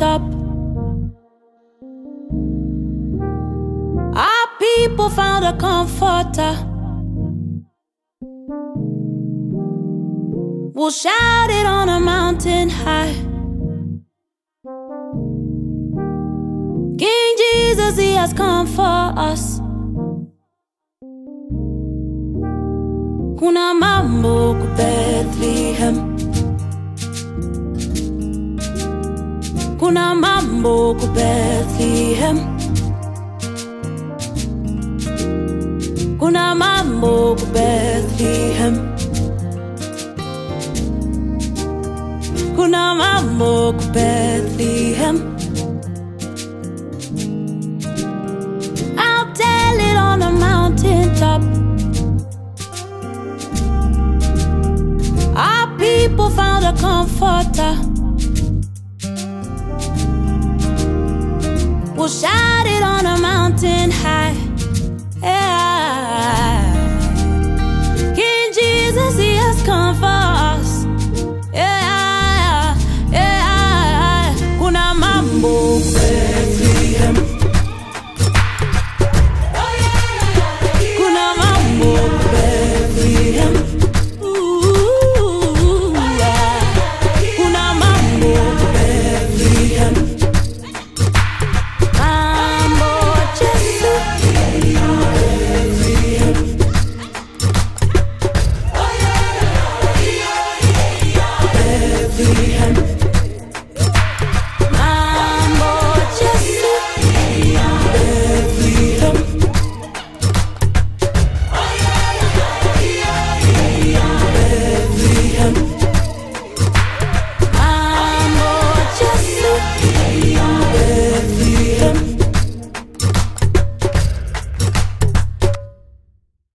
top. Our people found a comforter. We'll shout it on a mountain high. King Jesus, he has come for us. Kuna mambo ku Bethlehem. Kuna mambo ku Bethlehem. Kuna mambo ku Bethlehem. Kuna mambo ku Bethlehem. I'll tell it on a mountain top. Our people found a comforter.